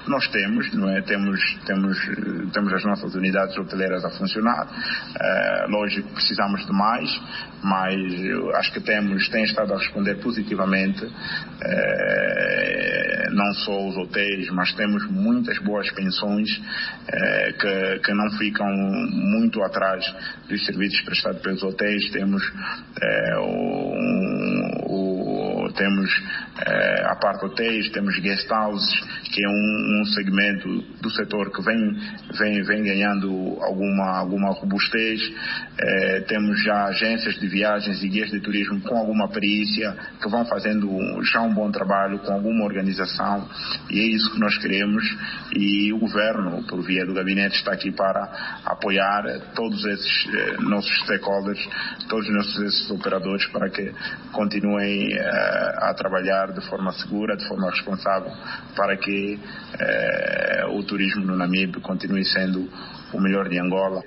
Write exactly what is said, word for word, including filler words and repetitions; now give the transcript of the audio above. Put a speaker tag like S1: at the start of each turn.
S1: nós temos, não é? Temos, temos, temos as nossas unidades hoteleiras a funcionar. Uh, lógico, precisamos de mais, mas eu acho que temos, tem estado a responder positivamente, uh, não só os hotéis, mas temos muitas boas pensões uh, que, que não ficam muito atrás dos serviços prestados pelos hotéis. Temos uh, o, o, temos uh, a parte hotéis, temos guest houses, que é um, um segmento do setor que vem, vem, vem ganhando alguma, alguma robustez. Uh, temos já agências de viagens e guias de turismo com alguma perícia, que vão fazendo já um bom trabalho com alguma organização, e é isso que nós queremos, e o governo, por via do gabinete, está aqui para apoiar todos esses eh, nossos stakeholders, todos nossos esses operadores, para que continuem eh, a trabalhar de forma segura, de forma responsável, para que eh, o turismo no Namibe continue sendo o melhor de Angola.